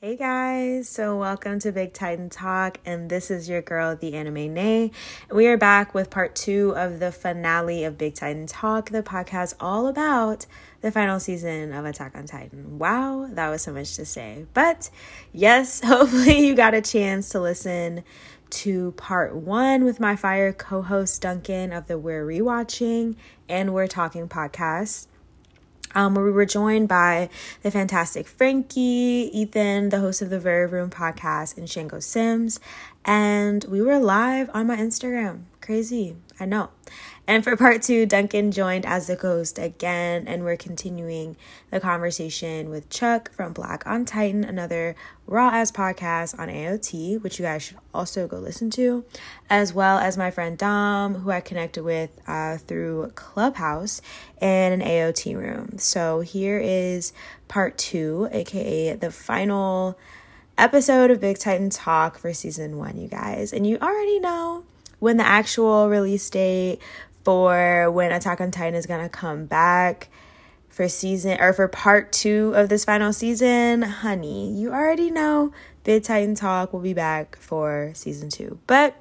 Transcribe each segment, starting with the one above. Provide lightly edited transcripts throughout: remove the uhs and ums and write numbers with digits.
Hey guys, so welcome to Big Titan Talk, and this is your girl, the Anime Nay. We are back with part 2 of the finale of Big Titan Talk, the podcast all about the final season of Attack on Titan. Wow, that was so much to say. But yes, hopefully you got a chance to listen to part 1 with my fire co-host Duncan of the We're Rewatching and We're Talking podcast. Where we were joined by the fantastic Frankie, Ethan, the host of the Very Room podcast, and Shango Sims. And we were live on my Instagram. Crazy, I know. And for part 2, Duncan joined as the host again, and we're continuing the conversation with Chuck from Black on Titan, another raw-ass podcast on AOT, which you guys should also go listen to, as well as my friend Dom, who I connected with through Clubhouse in an AOT room. So here is part 2, aka the final episode of Big Titan Talk for season 1, you guys. And you already know when the actual release date for when Attack on Titan is gonna come back for part 2 of this final season. Honey, you already know Big Titan Talk will be back for season 2. But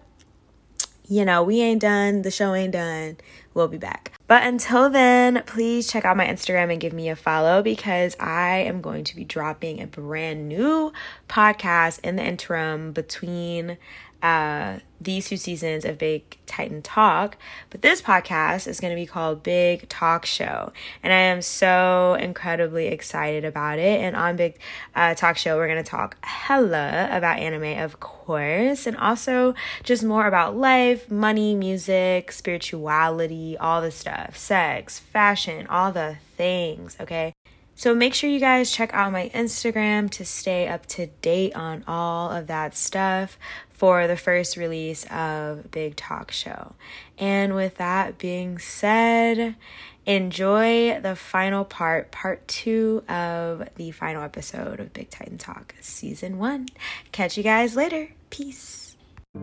you know, we ain't done, the show ain't done, we'll be back. But until then, please check out my Instagram and give me a follow, because I am going to be dropping a brand new podcast in the interim between these 2 seasons of Big Titan Talk. But this podcast is going to be called Big Talk Show, and I am so incredibly excited about it. And on Big Talk Show, we're going to talk hella about anime, of course, and also just more about life, money, music, spirituality, all the stuff, sex, fashion, all the things, okay? So make sure you guys check out my Instagram to stay up to date on all of that stuff for the first release of Big Talk Show. And with that being said, enjoy the final part 2 of the final episode of Big Titan Talk Season 1. Catch you guys later. Peace.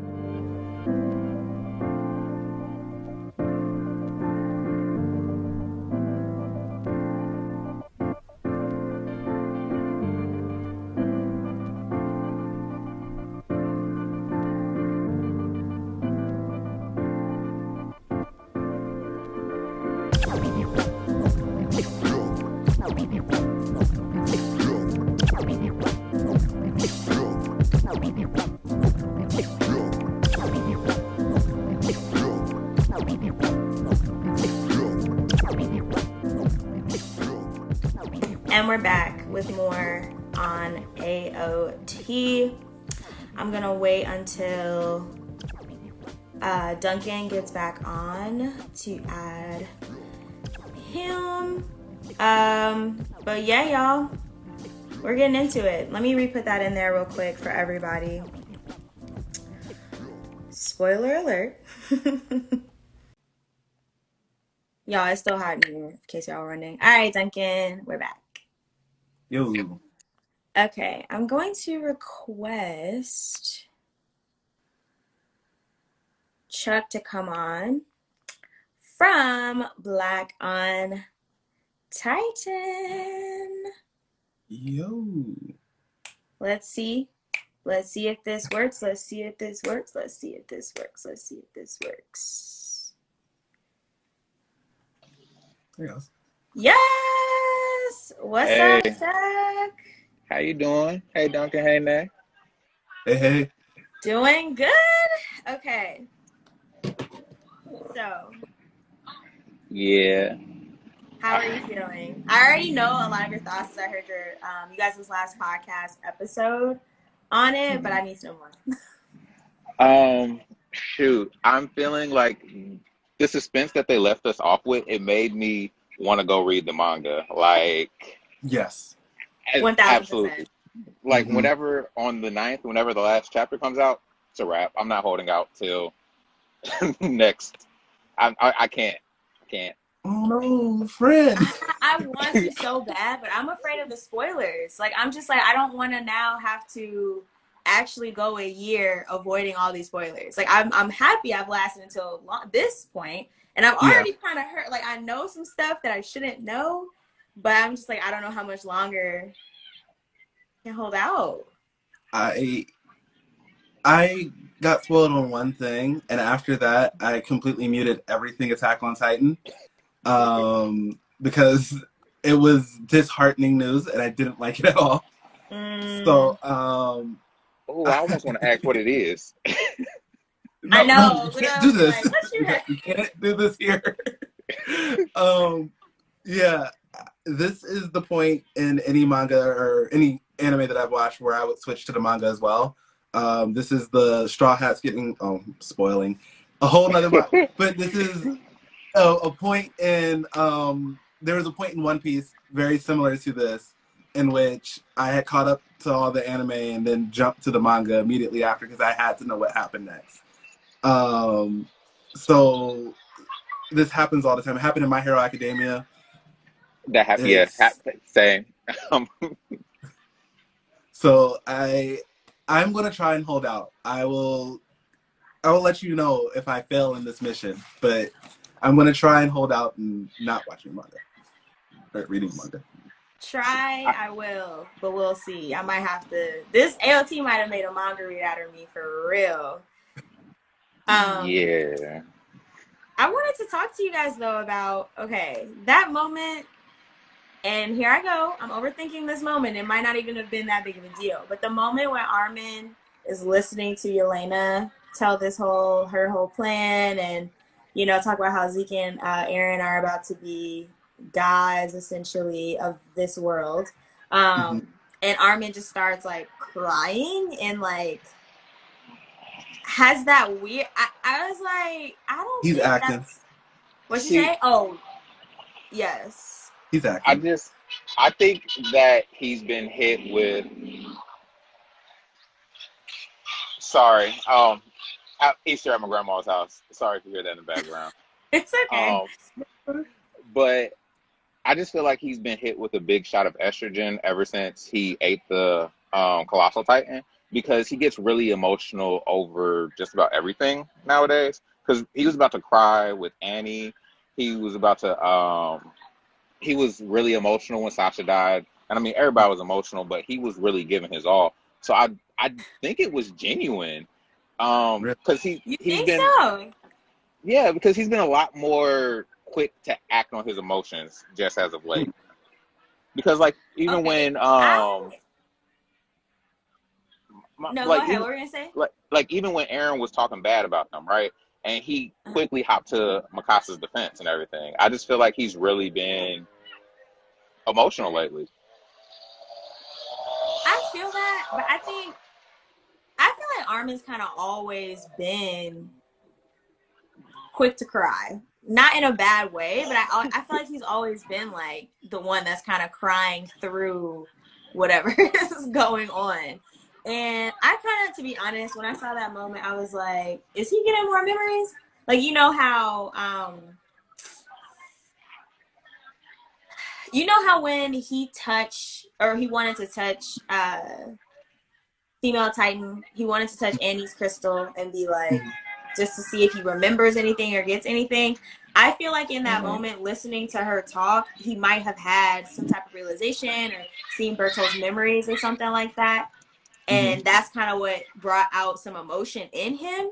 And we're back with more on AOT. I'm gonna wait until Duncan gets back on to add him. But yeah, y'all, we're getting into it. Let me re-put that in there real quick for everybody. Spoiler alert. Y'all, it's still hot in here, in case y'all were wondering. All right, Duncan, we're back. Yo. Okay, I'm going to request Chuck to come on from Black on Titan. Yo. Let's see if this works. Yes. Yes! What's up, Chuck? How you doing? Hey, Duncan. Hey, Nay. Hey. Doing good. Okay. So. Yeah. How are you feeling? I already know a lot of your thoughts. I heard your you guys' last podcast episode on it, but I need to know more. Shoot. I'm feeling like the suspense that they left us off with, it made me want to go read the manga. Like, yes. 1,000%. Absolutely. Like, whenever on the 9th, whenever the last chapter comes out, it's a wrap. I'm not holding out till next. I can't. Oh no, friend. I want to so bad, but I'm afraid of the spoilers. Like, I'm just like, I don't want to now have to actually go a year avoiding all these spoilers. Like, I'm happy I've lasted until this point, and I'm already kind of hurt. Like, I know some stuff that I shouldn't know, but I'm just like, I don't know how much longer Can't hold out. I I got spoiled on one thing, and after that, I completely muted everything Attack on Titan, because it was disheartening news, and I didn't like it at all. Mm, So, Oh, I almost want to ask what it is. I no, you know. can't do Literally, this. like, what you have? You can't do this here. um, yeah, this is the point in any manga or any anime that I've watched where I would switch to the manga as well. This is the Straw Hats getting spoiling a whole nother but this is a point in there was a point in One Piece very similar to this in which I had caught up to all the anime and then jumped to the manga immediately after because I had to know what happened next. Um, so this happens all the time. It happened in My Hero Academia. Yeah, It's same. Um, so I'm gonna try and hold out. I will let you know if I fail in this mission, but I'm gonna try and hold out and not watching manga or reading manga. Try, I, I will, but we'll see. I might have to. This AOT might have made a manga read out of me for real. Um, yeah, I wanted to talk to you guys though about okay that moment. And here I go. I'm overthinking this moment. It might not even have been that big of a deal, but the moment when Armin is listening to Yelena tell her whole plan, and talk about how Zeke and Aaron are about to be gods essentially of this world. Mhm. And Armin just starts like crying and like has that weird. I was like, I don't He's think acting. that's what you see, say. Oh yes. He's I acting. just I think that he's been hit with. Sorry, Easter at my grandma's house. Sorry if you hear that in the background. It's okay. Um, but I just feel like he's been hit with a big shot of estrogen ever since he ate the colossal titan because he gets really emotional over just about everything nowadays. Because he was about to cry with Annie, he was about to he was really emotional when Sasha died, and I mean everybody was emotional, but he was really giving his all. So I think it was genuine. Really. Because You he's think been, so? yeah, because he's been a lot more quick to act on his emotions just as of late. Because like even Okay. when I no, go like ahead. even What were you gonna say? like even when Aaron was talking bad about them, right? And he Uh-huh. quickly hopped to Mikasa's defense and everything. I just feel like he's really been emotional lately. I feel that, but I feel like Armin's kind of always been quick to cry. Not in a bad way, but I feel like he's always been like the one that's kind of crying through whatever is going on. And I kind of, to be honest, when I saw that moment, I was like, is he getting more memories? Like how when he touched or he wanted to touch female Titan, he wanted to touch Annie's crystal and be like, Mhm. just to see if he remembers anything or gets anything. I feel like in that Mhm. moment, listening to her talk, he might have had some type of realization or seen Bertolt's memories or something like that. Mhm. And that's kind of what brought out some emotion in him.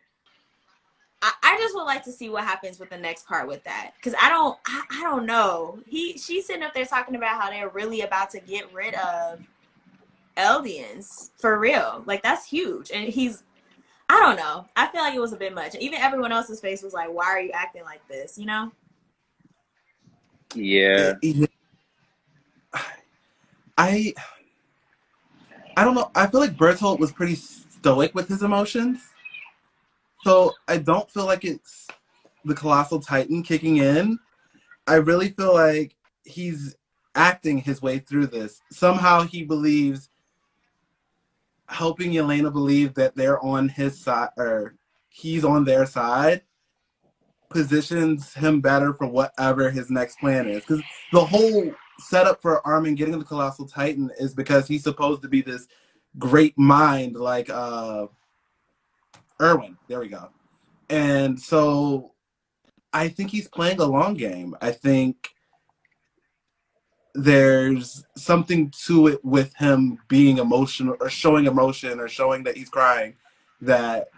I just would like to see what happens with the next part with that because I don't know. She's sitting up there talking about how they're really about to get rid of Eldians for real. Like that's huge, and he's I don't know. I feel like it was a bit much. Even everyone else's face was like, "Why are you acting like this?" You know? Yeah, It- I I don't know. I feel like Bertolt was pretty stoic with his emotions, so I don't feel like it's the colossal titan kicking in. I really feel like he's acting his way through this. Somehow he believes helping Yelena believe that they're on his side or he's on their side positions him better for whatever his next plan is. Because the whole setup for Armin getting the Colossal Titan is because he's supposed to be this great mind like Erwin. There we go. And so I think he's playing a long game. I think there's something to it with him being emotional or showing emotion or showing that he's crying that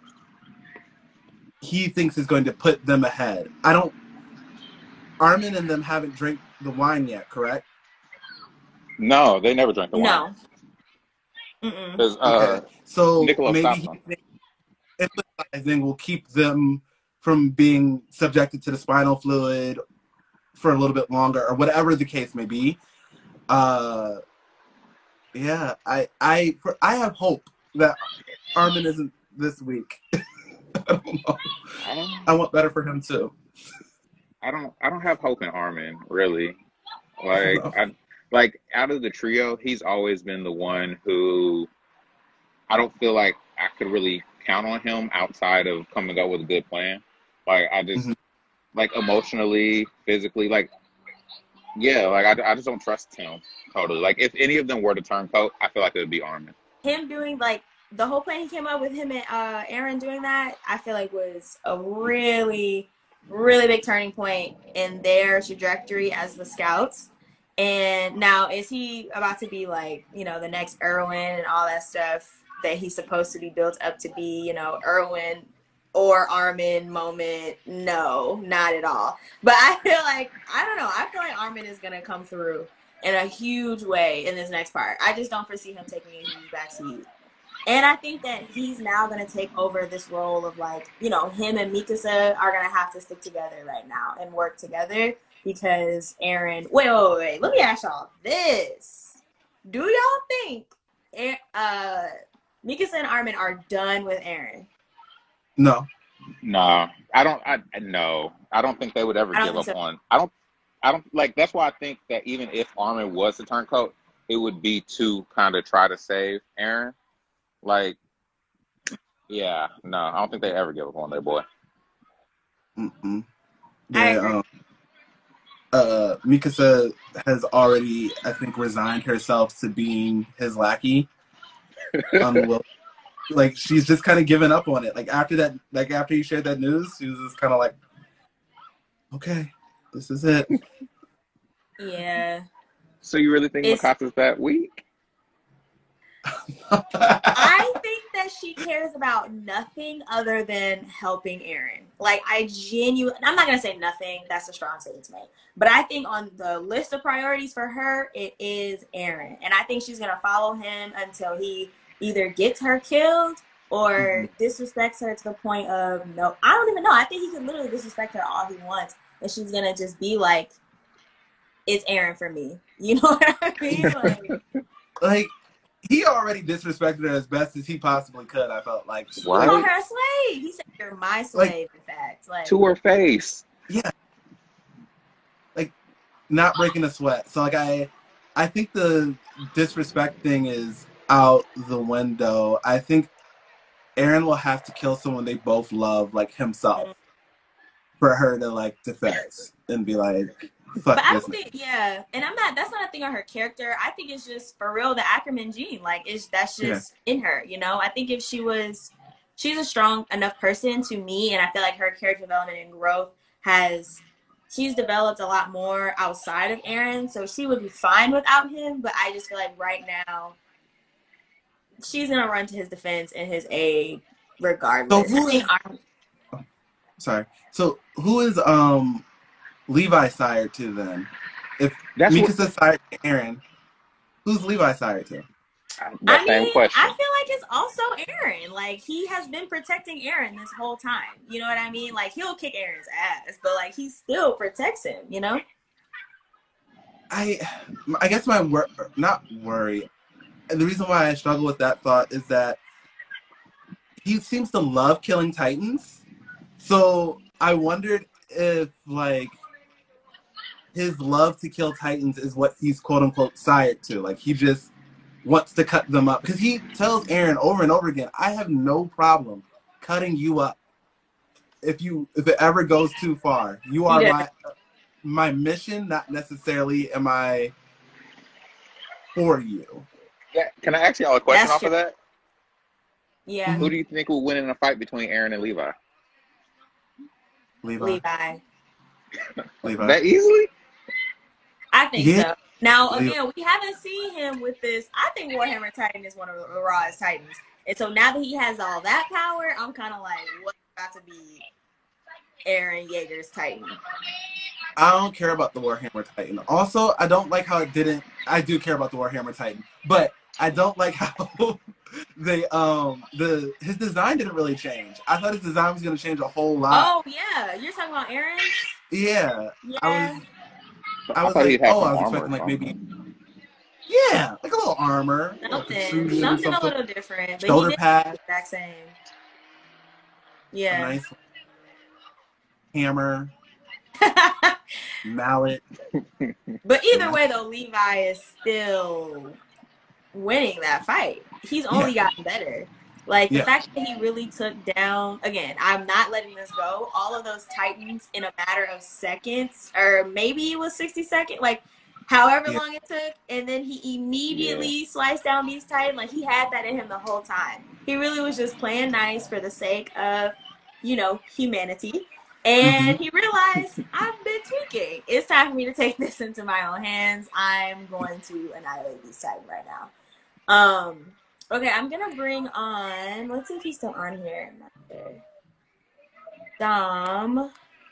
he thinks is going to put them ahead. Armin and them haven't drank the wine yet, correct? No, they never drank the wine. No. Because Okay. So Niccolo maybe stopped he them. thinks empathizing will keep them from being subjected to the spinal fluid for a little bit longer, or whatever the case may be. Yeah, I have hope that Armin isn't this week. I don't know. I want better for him too. I don't have hope in Armin, really. No. Like out of the trio, he's always been the one who I don't feel like I could really count on him outside of coming up with a good plan. Like I just like emotionally, physically, like yeah, like I just don't trust him totally. Like if any of them were to turn coat, I feel like it would be Armin. Him doing like the whole plan he came up with, him and Aaron doing that, I feel like was a really, really big turning point in their trajectory as the Scouts. And now is he about to be like, you know, the next Erwin and all that stuff that he's supposed to be built up to be, you know, Erwin or Armin moment? No, not at all. But I feel like, I don't know, I feel like Armin is going to come through in a huge way in this next part. I just don't foresee him taking a huge backseat. And I think that he's now going to take over this role of like, you know, him and Mikasa are going to have to stick together right now and work together because Aaron, wait, let me ask y'all this. Do y'all think Mikasa and Armin are done with Aaron? No. Nah, I don't think they would ever give up on. I don't like. That's why I think that even if Armin was to turn coat, it would be to kind of try to save Aaron. Like, yeah, no, I don't think they ever give up on their boy. Yeah, Mikasa has already, I think, resigned herself to being his lackey. Like she's just kind of given up on it. Like after he shared that news, she was just kind of like, okay, this is it. Yeah. So you really think Mikasa's that weak? I think that she cares about nothing other than helping Aaron. Like I'm not going to say nothing. That's a strong statement to make. But I think on the list of priorities for her, it is Aaron. And I think she's going to follow him until he either gets her killed or disrespects her to the point of no. I don't even know. I think he could literally disrespect her all he wants. And she's going to just be like, it's Aaron for me. You know what I mean? Like he already disrespected her as best as he possibly could, I felt like. He called her a slave. He said, you're my slave, in fact. Like, to her face. Yeah. Like, not breaking a sweat. So, like, I think the disrespect thing is out the window. I think Aaron will have to kill someone they both love, like himself, for her to, like, defect and be like, fuck. But I don't think, yeah, and that's not a thing on her character. I think it's just for real the Ackerman gene. Like that's just in her, you know. I think if she's a strong enough person to me, and I feel like her character development and growth she's developed a lot more outside of Aaron, so she would be fine without him. But I just feel like right now she's gonna run to his defense and his aid regardless. So who is Levi sired to then? If Mikasa's sired to Aaron, who's Levi sired to? Same question. I feel like it's also Aaron. Like he has been protecting Aaron this whole time. You know what I mean? Like he'll kick Aaron's ass, but like he still protects him. You know? I guess my not worry. And the reason why I struggle with that thought is that he seems to love killing Titans. So I wondered if like his love to kill Titans is what he's quote unquote sired to. Like he just wants to cut them up. Because he tells Aaron over and over again, I have no problem cutting you up. If it ever goes too far. You are my mission, not necessarily am I for you. Yeah. Can I ask y'all a question off of that? Yeah. Who do you think will win in a fight between Aaron and Levi? Levi. That easily? I think so. Now, again, we haven't seen him with this. I think Warhammer Titan is one of the rawest Titans. And so now that he has all that power, I'm kind of like, what's about to be Eren Yeager's Titan? I don't care about the Warhammer Titan. Also, I don't like how it didn't. I do care about the Warhammer Titan, but I don't like how his design didn't really change. I thought his design was going to change a whole lot. Oh yeah, you're talking about Eren? Yeah. Yeah. I was like, I was expecting like maybe. Yeah, like a little armor. Something a little different. But shoulder pad. The exact same. Yeah. A nice hammer. Mallet. But either way, though, Levi is still winning that fight. He's only gotten better. Like, the fact that he really took down, again, I'm not letting this go, all of those Titans in a matter of seconds, or maybe it was 60 seconds, like, however long it took, and then he immediately sliced down these Titans. Like, he had that in him the whole time. He really was just playing nice for the sake of, humanity. And he realized, I've been tweaking. It's time for me to take this into my own hands. I'm going to annihilate these Titans right now. Okay, I'm going to bring on, let's see if he's still on here. Dom.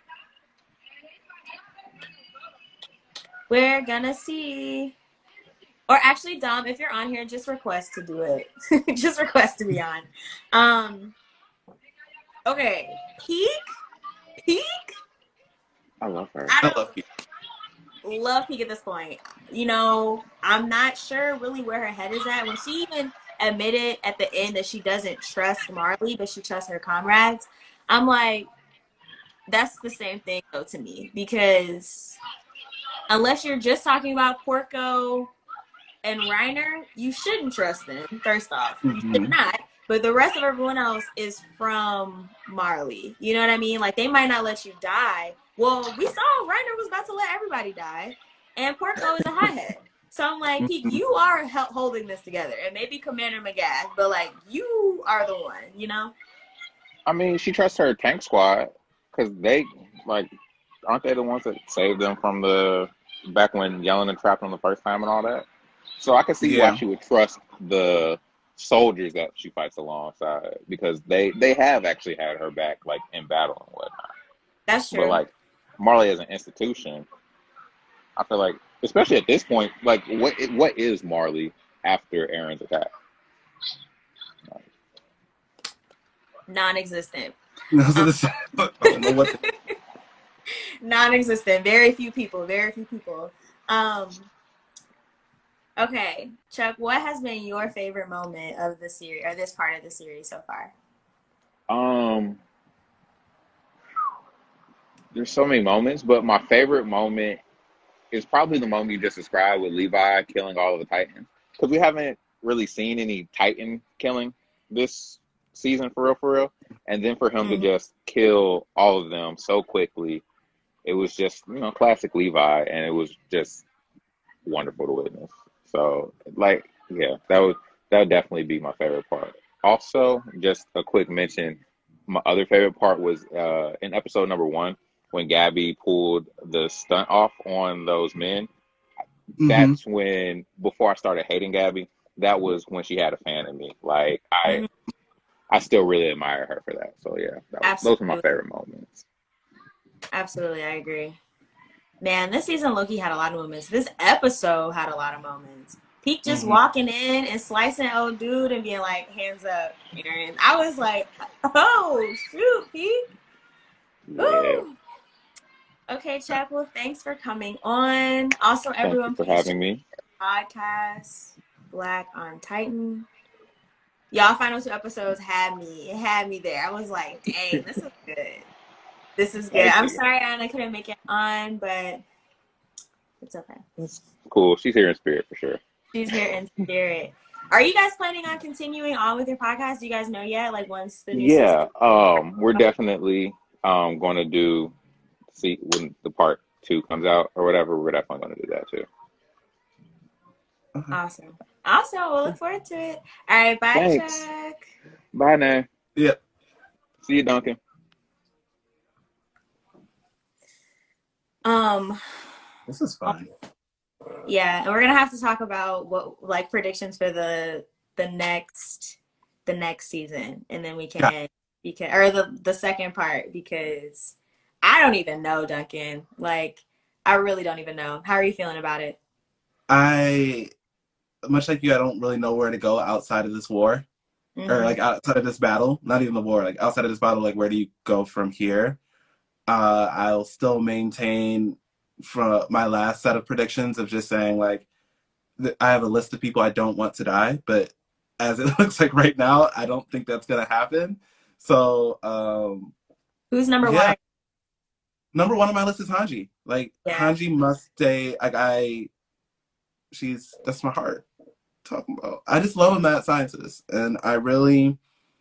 We're gonna see. Or actually, Dom, if you're on here, just request to do it. Just request to be on. Okay, Peak? I love her. I love Peak. Love Peak at this point. I'm not sure really where her head is at. When she even admitted at the end that she doesn't trust Marley, but she trusts her comrades, I'm like, that's the same thing though to me, because unless you're just talking about Porco and Reiner, you shouldn't trust them, first off. You should not. But the rest of everyone else is from Marley. You know what I mean? Like, they might not let you die. Well, we saw Reiner was about to let everybody die, and Porco is a hothead. So I'm like, you are holding this together. And maybe Commander Magath, but, like, you are the one, I mean, she trusts her tank squad, because they, like, aren't they the ones that saved them from back when Yelena trapped them the first time and all that? So I can see why she would trust the soldiers that she fights alongside, because they have actually had her back, like, in battle and whatnot. That's true. But, like, Marley as an institution, I feel like, especially at this point, like, what is Marley after Eren's attack? Non-existent. I don't know what Non-existent. Very few people. Okay, Chuck, what has been your favorite moment of the series, or this part of the series so far? There's so many moments, but my favorite moment is probably the moment you just described with Levi killing all of the Titans, because we haven't really seen any Titan killing this season for real. And then for him to just kill all of them so quickly, it was just, classic Levi, and it was just wonderful to witness. So, like, yeah, that would definitely be my favorite part. Also, just a quick mention, my other favorite part was in episode number 1, when Gabby pulled the stunt off on those men. That's when, before I started hating Gabby, that was when she had a fan in me. Like, I still really admire her for that. So, yeah, those are my favorite moments. Absolutely, I agree. Man, this season Loki had a lot of moments. This episode had a lot of moments. Peak just walking in and slicing old dude and being like, hands up, Eren. I was like, oh, shoot, Peak. Yeah. Okay, Chapel, thanks for coming on. Also, everyone, thank you for having me. Podcast Black on Titan. Y'all final 2 episodes had me there. I was like, dang, this is good. This is good. I'm sorry Anna couldn't make it on, but it's okay. It's cool. She's here in spirit for sure. She's here in spirit. Are you guys planning on continuing on with your podcast? Do you guys know yet? Like, once the new season? We're definitely going to see when the part 2 comes out or whatever. We're definitely going to do that too. Awesome. We'll look forward to it. All right, bye, Thanks. Chuck. Bye now. Yep. See you, Duncan. This is fun. Yeah, and we're gonna have to talk about what like predictions for the next the next season, and then we Yeah, can or the second part because I don't even know, Duncan. Like I really don't even know. How are you feeling about it? I much like you, I don't really know where to go outside of this war or Hmm. like outside of this battle. Not even the war, like outside of this battle. Like where do you go from here? I'll still maintain from my last set of predictions of just saying like I have a list of people I don't want to die, but as it looks like right now, I don't think that's gonna happen. So Who's number one? yeah, number one on my list is Hanji. Like Yeah. Hanji must stay. Like she's that's my heart talking about. I just love a mad scientist, and I really,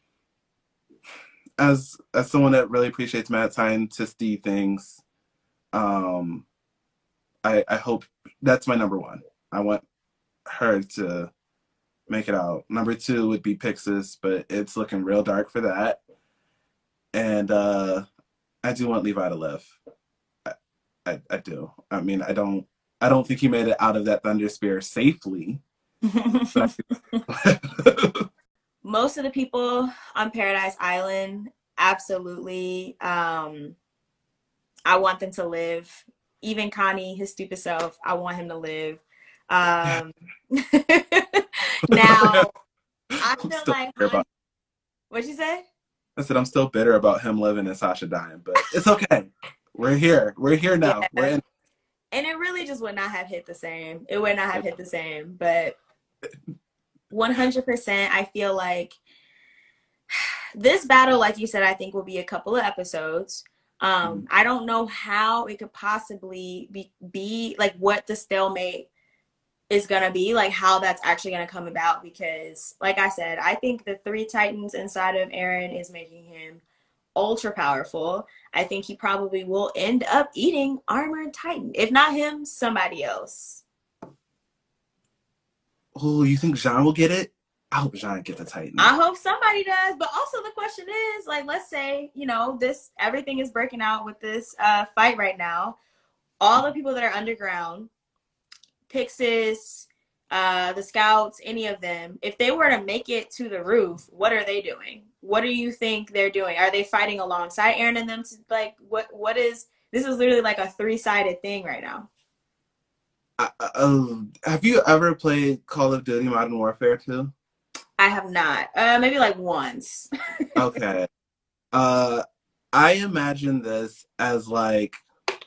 as someone that really appreciates mad scientisty things, um, I hope that's my number one. I want her to make it out. Number two would be Pixis, but it's looking real dark for that. And I do want Levi to live. I, I do. I mean, I don't think he made it out of that Thunder Spear safely. But Most of the people on Paradise Island, absolutely. I want them to live. Even Connie, his stupid self, I want him to live. Um, now, I I'm feel still like bitter about. what'd you say? I said I'm still bitter about him living and Sasha dying, but it's okay. We're here. We're here now. We're Yeah. in. And it really just would not have hit the same. It would not have hit the same. But 100%, I feel like this battle, like you said, I think will be a couple of episodes. I don't know how it could possibly be like what the stalemate is gonna be, like how that's actually gonna come about. Because, like I said, I think the three titans inside of Aaron is making him ultra powerful. I think he probably will end up eating Armored Titan. If not him, somebody else. Oh, you think Jean will get it? I hope Jean get the Titan. I hope somebody does. But also the question is, like, let's say, this everything is breaking out with this fight right now. All the people that are underground, Pixis, the scouts, any of them, if they were to make it to the roof, what are they doing? What do you think they're doing? Are they fighting alongside Aaron and them? Like, what is this is literally like a three-sided thing right now. Have you ever played Call of Duty Modern Warfare 2? I have not. Maybe like once. Okay. Uh, I imagine this as like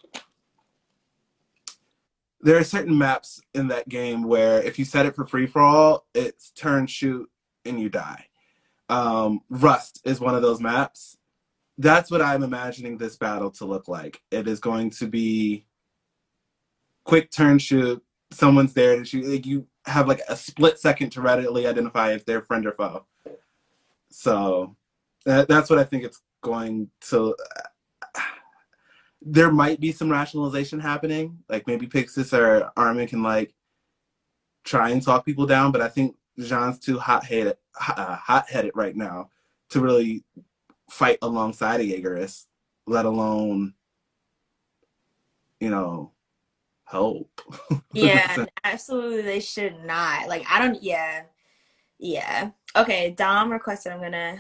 there are certain maps in that game where if you set it for free for all, it's turn, shoot, and you die. Rust is one of those maps. That's what I'm imagining this battle to look like. It is going to be quick turn, shoot. Someone's there to shoot. Like you have like a split second to readily identify if they're friend or foe. So that's what I think it's going to. There might be some rationalization happening. Like maybe Pixis or Armin can like try and talk people down, but I think Jean's too hot-headed right now to really fight alongside a Jaegerist, let alone, you know, help. Yeah, absolutely. They should not. Like, I don't. Yeah, yeah. Okay, Dom requested. I'm gonna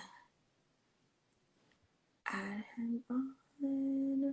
add him on,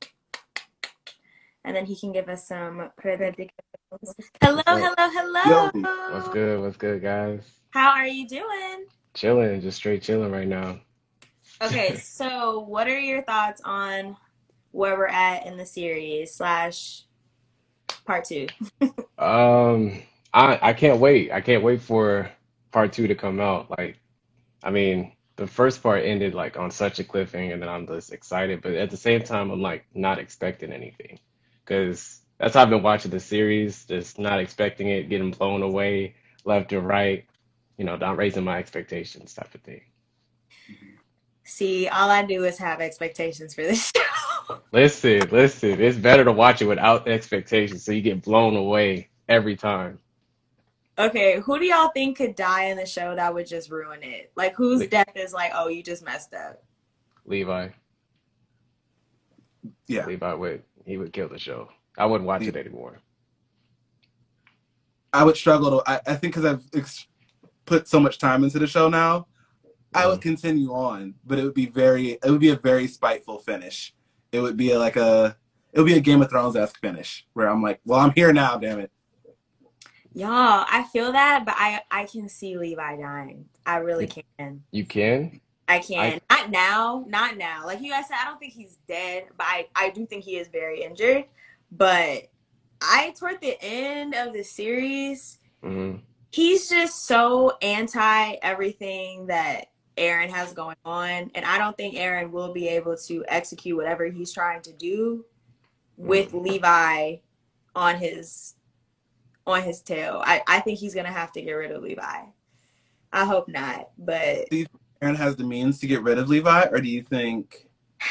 and then he can give us some predictions. Hello, What's up? hello, Yo, What's hello. good? What's good, guys? How are you doing? Chilling, just straight chilling right now. Okay, so what are your thoughts on where we're at in the series slash part two? Um, I can't wait. I can't wait for part two to come out. Like, I mean, the first part ended like on such a cliffhanger that I'm just excited, but at the same time, I'm like not expecting anything because that's how I've been watching the series, just not expecting it, getting blown away left or right, not raising my expectations type of thing. See, all I do is have expectations for this show. Listen, it's better to watch it without expectations so you get blown away every time. Okay, who do y'all think could die in the show that would just ruin it? Like, whose Le death is like, oh, you just messed up? Levi, yeah, Levi would kill the show. I wouldn't watch yeah. it anymore. I would struggle to. I think because put so much time into the show now, I would continue on, but it would be a very spiteful finish. It would be it would be a Game of Thrones-esque finish where I'm like, well, I'm here now, damn it. Y'all, I feel that, but I can see Levi dying. I really can. You can? I can. Not now. Not now. Like you guys said, I don't think he's dead, but I do think he is very injured. But toward the end of the series, he's just so anti everything that Eren has going on. And I don't think Eren will be able to execute whatever he's trying to do with Levi on his tail. I think he's gonna have to get rid of Levi. I hope not, but do you think Eren has the means to get rid of Levi, or do you think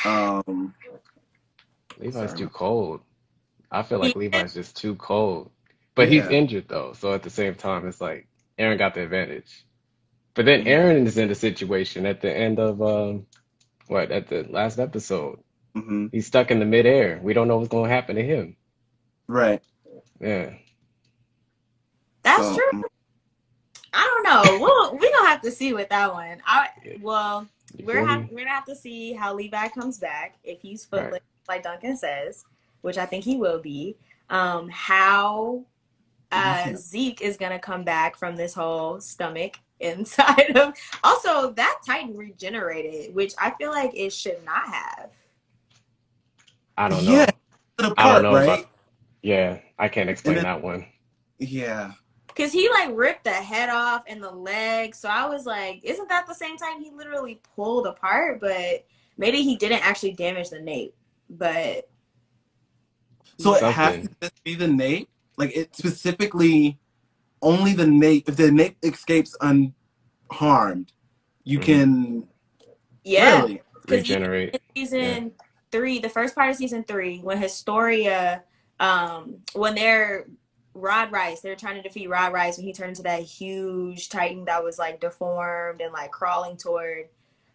Levi's too cold? I feel like Levi's just too cold. But he's injured though, so at the same time it's like Eren got the advantage. But then Eren is in the situation at the end of at the last episode. He's stuck in the midair. We don't know what's gonna happen to him. Right. Yeah. That's true. I don't know. We're gonna have to see with that one. We're gonna have to see how Levi comes back, if he's footless, like Duncan says, which I think he will be. How Zeke is gonna come back from this whole stomach inside of. Also, that Titan regenerated, which I feel like it should not have. I don't know. Yeah, I don't know. Right? I can't explain that one. Yeah. Because he like ripped the head off and the leg. So I was like, isn't that the same time he literally pulled apart? But maybe he didn't actually damage the nape. But so it has to just be the nape? Like it specifically only the nape. If the nape escapes unharmed, you can really regenerate. In season 3, the first part of season 3, when Historia when they're Rod Rice, they're trying to defeat Rod Rice when he turned into that huge Titan that was like deformed and like crawling toward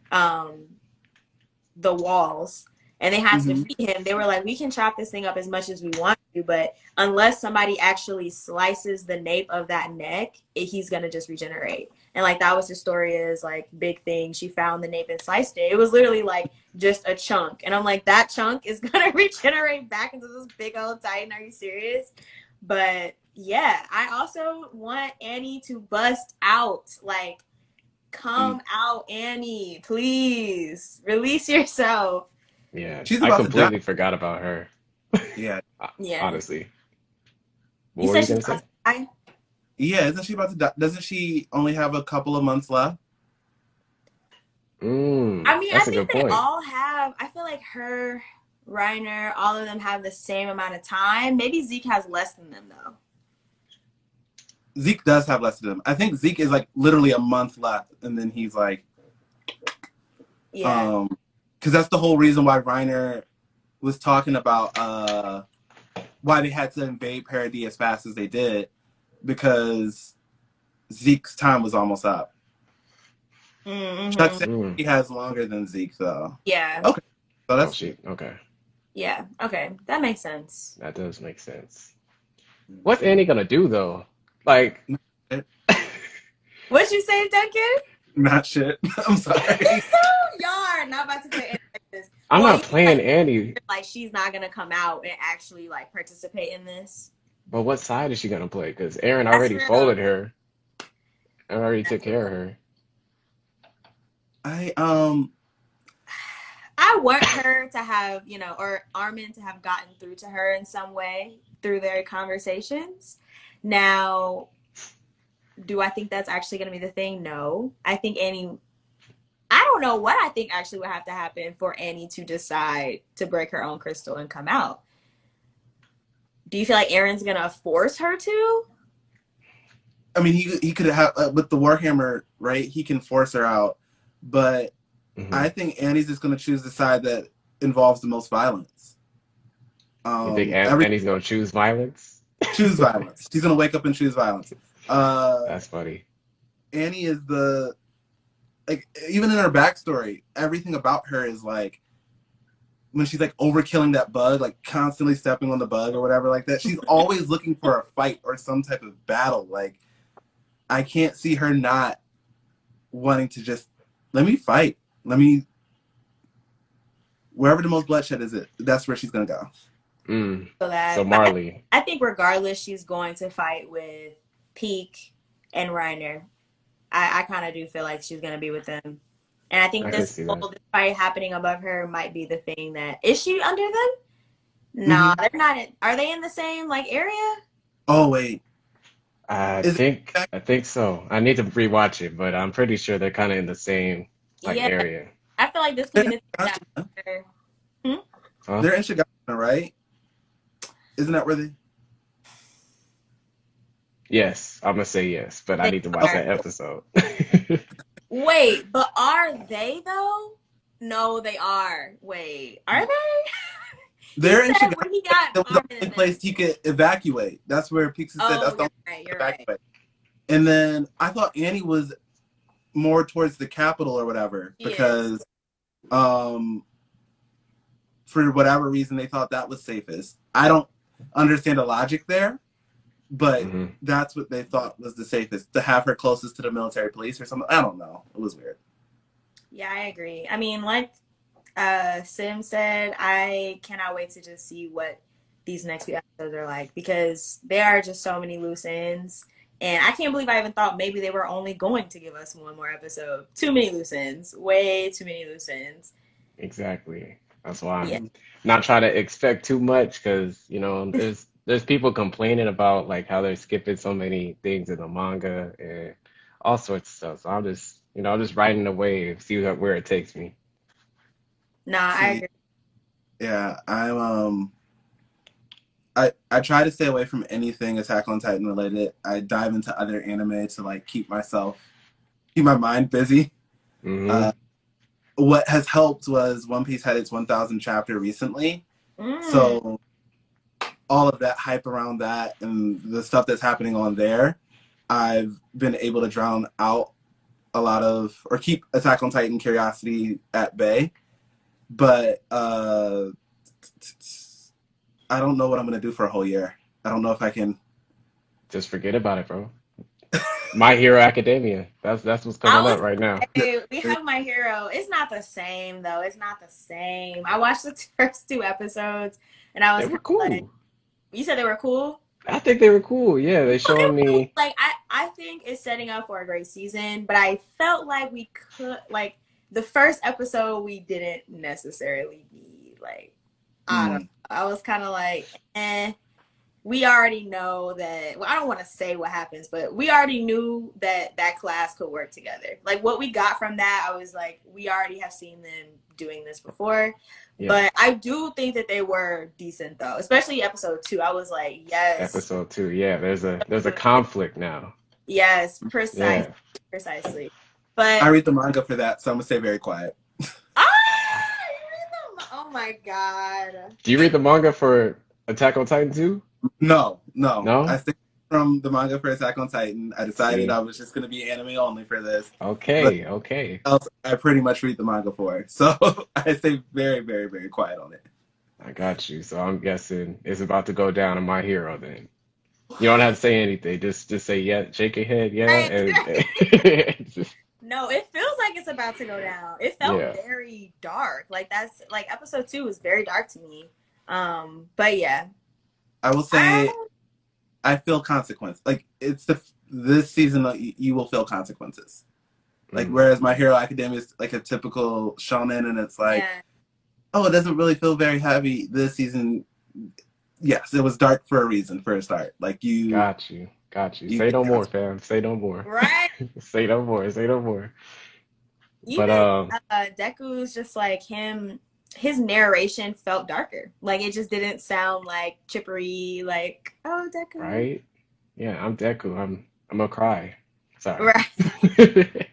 the walls, and they had to defeat him. They were like, we can chop this thing up as much as we want to, but unless somebody actually slices the nape of that neck, he's gonna just regenerate. And like that was Historia's like big thing. She found the nape and sliced it. It was literally like just a chunk, and I'm like, that chunk is gonna regenerate back into this big old Titan. Are you serious? But yeah, I also want Annie to bust out. Like, come out, Annie. Please. Release yourself. Yeah. I completely forgot about her. Yeah. Honestly. What were you going to say? Yeah, isn't she about to die? Doesn't she only have a couple of months left? I mean, I think they all have. I feel like her, Reiner, all of them have the same amount of time. Maybe Zeke has less than them, though. Zeke does have less than them. I think Zeke is like literally a month left, and then he's like, because that's the whole reason why Reiner was talking about why they had to invade Paradis as fast as they did, because Zeke's time was almost up. Chuck said he has longer than Zeke, though. Yeah. Okay. So that's okay. Yeah. Okay. That makes sense. That does make sense. What's Annie gonna do though? Like, what you say, Duncan? Not shit. I'm sorry. Y'all are not about to play Annie like this. I'm not playing Annie. Like she's not gonna come out and actually like participate in this. But what side is she gonna play? Because Eren already folded her. I already took care of her. I want her to have, or Armin to have gotten through to her in some way through their conversations. Now, do I think that's actually going to be the thing? No. I think Annie, I don't know what I think actually would have to happen for Annie to decide to break her own crystal and come out. Do you feel like Eren's going to force her to? I mean, he could have, with the Warhammer, right? He can force her out. But I think Annie's just going to choose the side that involves the most violence. You think Annie's going to choose violence? Choose violence. She's going to wake up and choose violence. That's funny. Annie is even in her backstory, everything about her is like, when she's like overkilling that bug, like constantly stepping on the bug or whatever like that. She's always looking for a fight or some type of battle. Like, I can't see her not wanting to just, let me fight. Wherever the most bloodshed is, that's where she's going to go. So Marley. I think regardless, she's going to fight with Peak and Reiner. I kind of do feel like she's going to be with them. And I think this fight happening above her might be the thing that... Is she under them? No, they're not. Are they in the same, like, area? Oh, wait. I think so. I need to rewatch it, but I'm pretty sure they're kind of in the same area. I feel like this could be the thing that... They're in Chicago, right? Isn't that where they... Yes, I'm going to say yes, but I need to watch that episode. Wait, but are they, though? No, they are. Wait, are they? They're in Chicago. That was the only place he could evacuate. That's where Pixie said that's the only place to evacuate. Right. And then I thought Annie was more towards the capital or whatever because for whatever reason they thought that was safest. I don't understand the logic there, but that's what they thought was the safest, to have her closest to the military police or something. I don't know. It was weird. Yeah, I agree. I mean, like Sim said, I cannot wait to just see what these next few episodes are like, because there are just so many loose ends. And I can't believe I even thought maybe they were only going to give us one more episode. Too many loose ends. Way too many loose ends. Exactly. That's why I'm not trying to expect too much, because, you know, there's people complaining about like how they're skipping so many things in the manga and all sorts of stuff. So I'm just riding the wave, see where it takes me. Nah, I agree. Yeah, I try to stay away from anything Attack on Titan related. I dive into other anime to like keep my mind busy. What has helped was One Piece had its 1,000 chapter recently, so all of that hype around that and the stuff that's happening on there, I've been able to drown out a lot of, or keep Attack on Titan curiosity at bay. But I don't know what I'm going to do for a whole year. I don't know if I can. Just forget about it, bro. My Hero Academia. That's what's coming up right now. We have My Hero. It's not the same, though. It's not the same. I watched the first 2 episodes, and I was They were cool. Like, you said they were cool? I think they were cool. Yeah, they showed me. Like, I think it's setting up for a great season, but I felt like we could, like, the first episode we didn't necessarily need. Like, I don't know. I was kind of like, we already know that, well, I don't want to say what happens, but we already knew that that class could work together. Like, what we got from that, I was like, we already have seen them doing this before. Yeah. But I do think that they were decent, though, especially episode 2. I was like, yes. Episode 2, yeah. There's a conflict now. Yes, precisely. But I read the manga for that, so I'm gonna stay very quiet. Oh my god. Do you read the manga for Attack on Titan too? No. I think from the manga for Attack on Titan. I decided I was just going to be anime only for this. Okay. Else, I pretty much read the manga for, so I stay very, very, very quiet on it. I got you. So I'm guessing it's about to go down in My Hero then. You don't have to say anything. Just say yeah, shake your head, yeah. No, it feels like it's about to go down. It felt very dark. Like that's like episode 2 was very dark to me. But yeah. I will say I feel consequence. Like it's this season you will feel consequences. Like whereas My Hero Academia is like a typical shonen and it's like it doesn't really feel very heavy. This season, yes, it was dark for a reason for a start. Like you got you. Say no more, fam. Say no more. Right. Say no more. Even, Deku's just like him. His narration felt darker. Like it just didn't sound like chippery. Like Deku. Right. Yeah, I'm Deku. I'm gonna cry. Sorry. Right.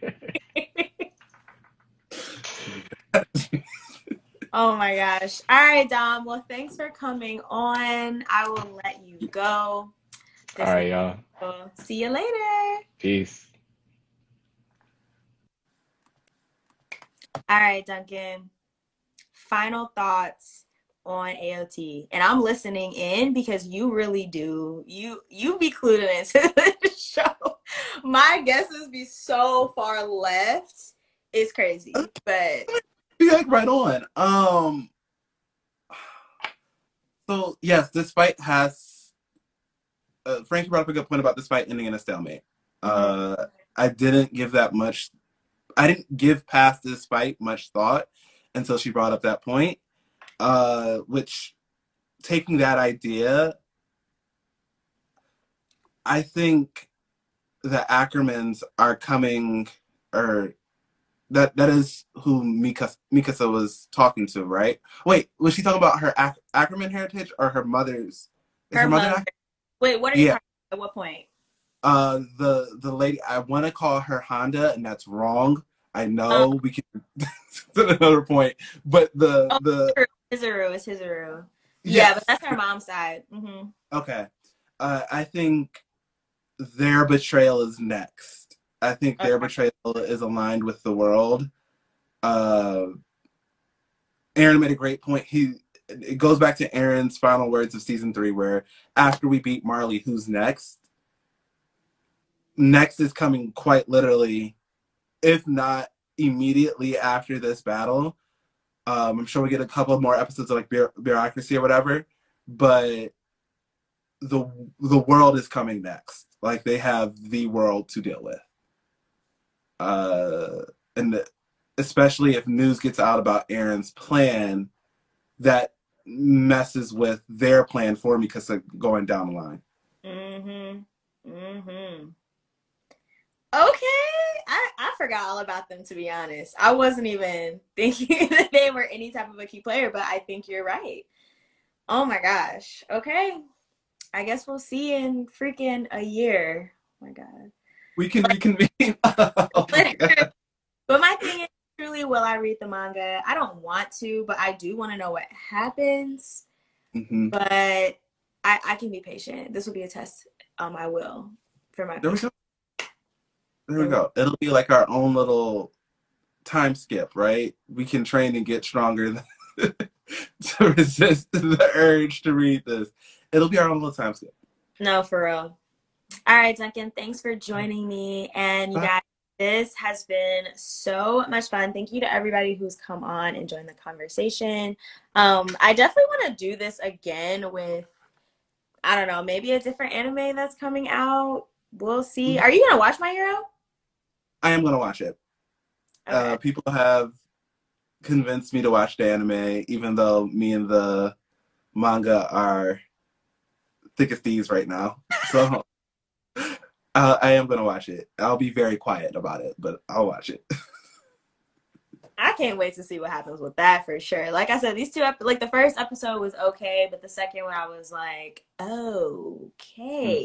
Oh my gosh. All right, Dom. Well, thanks for coming on. I will let you go. All right, y'all. See you later. Peace. All right, Duncan. final thoughts on AOT, and I'm listening in because you really do. You be clued into the show. My guesses be so far left. It's crazy, but be like right on. So yes, this fight has. Frankie brought up a good point about this fight ending in a stalemate. I didn't give that much. I didn't give past this fight much thought until she brought up that point. Which, taking that idea, I think the Ackermans are coming, or that is who Mikasa was talking to, right? Wait, was she talking about her Ackerman heritage or her mother's? Her mother. Wait, what are you talking about? At what point? The lady, I want to call her Honda, and that's wrong. I know we can to another point, but Hizuru is Hizuru. Yes. Yeah, but that's her mom's side. Mm-hmm. Okay, I think their betrayal is next. I think their betrayal is aligned with the world. Aaron made a great point. It goes back to Aaron's final words of season 3, where after we beat Marley, who's next? Next is coming quite literally, if not immediately after this battle. I'm sure we get a couple more episodes of like bureaucracy or whatever, but the world is coming next. Like, they have the world to deal with. And especially if news gets out about Aaron's plan, that messes with their plan for Mikasa going down the line. Okay, I forgot all about them, to be honest. I wasn't even thinking that they were any type of a key player, but I think you're right. Oh my gosh. Okay, I guess we'll see in freaking a year. Oh my god. We can reconvene. Oh my god. But my thing is, truly, will I read the manga? I don't want to, but I do want to know what happens. Mm-hmm. But I can be patient. This will be a test on my will for my patience. There we go. It'll be like our own little time skip, right? We can train and get stronger to resist the urge to read this. It'll be our own little time skip. No, for real. All right, Duncan, thanks for joining me. And you guys, this has been so much fun. Thank you to everybody who's come on and joined the conversation. I definitely want to do this again with, I don't know, maybe a different anime that's coming out. We'll see. Are you going to watch My Hero? I am going to watch it. Okay. People have convinced me to watch the anime, even though me and the manga are thick as thieves right now. So I am going to watch it. I'll be very quiet about it, but I'll watch it. I can't wait to see what happens with that for sure. Like I said, these two, like the first episode was okay, but the second one I was like, okay.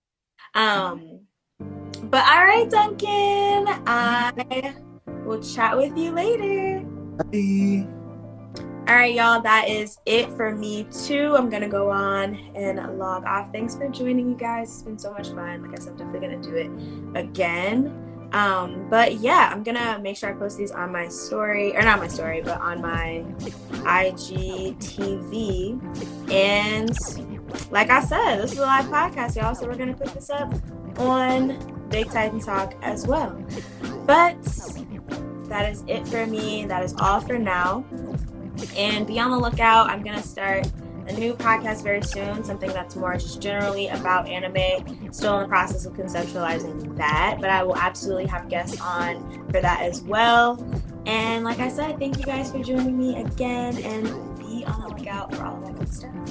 But all right, Duncan, I will chat with you later. Bye. All right, y'all, that is it for me too. I'm gonna go on and log off. Thanks for joining, you guys. It's been so much fun. Like I said, I'm definitely gonna do it again. But yeah, I'm gonna make sure I post these on my story, or not my story, but on my IGTV. And like I said, this is a live podcast, y'all, so we're gonna put this up on Big Titan Talk as well. But that is it for me. That is all for now. And be on the lookout. I'm gonna start a new podcast very soon, something that's more just generally about anime. Still in the process of conceptualizing that, but I will absolutely have guests on for that as well. And like I said, thank you guys for joining me again, and be on the lookout for all of that good stuff.